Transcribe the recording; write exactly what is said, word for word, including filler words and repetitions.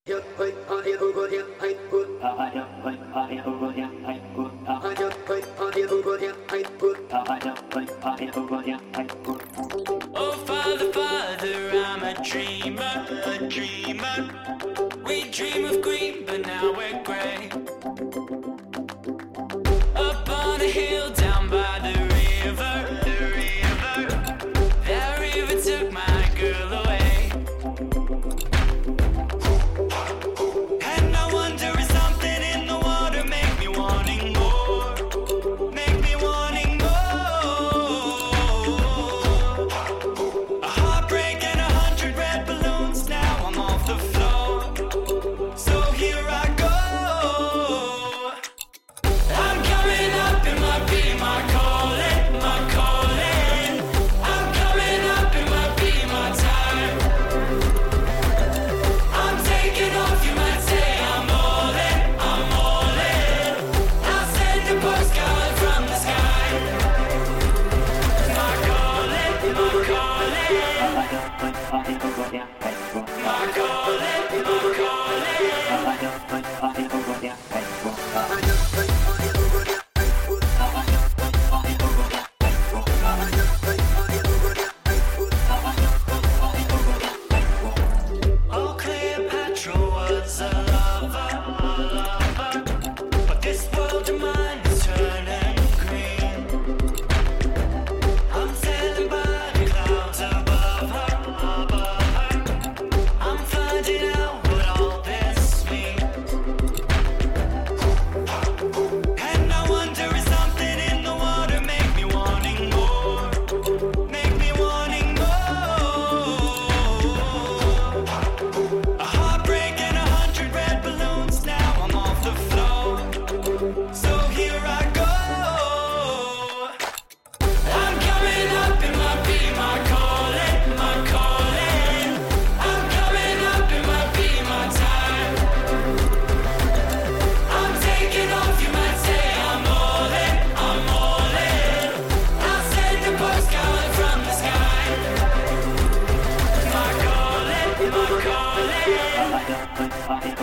Oh, Father, Father, I'm a dreamer, a dreamer. We dream of green, but now we're gray. Up on a hill, down by the river, the river. That river took my girl away. And I wonder if something in the water make me wanting more, make me wanting more. A heartbreak and a hundred red balloons, now I'm off the floor. So here I go. I'm coming up, it might be my calling, my calling. I'm coming up, it might be my time. I'm taking off, you might say I'm all in, I'm all in. I'll send a postcard from the sky. My calling, my calling. My calling, my calling. Oh, Cleopatra was a lover, a lover. But this world of mine is turning green. I'm sailing by the clouds above her, above her. I'm finding out what all this means. And I wonder if something in the water make me wanting more, make me wanting more. A heartbreak and a hundred red balloons, now I'm off the floor. So here I go. I'm coming up, it might be my calling, my calling. I'm coming up, it might be my time. I'm taking off, you might say I'm all in, I'm all in. I'll send a postcard from the sky. My calling, my calling.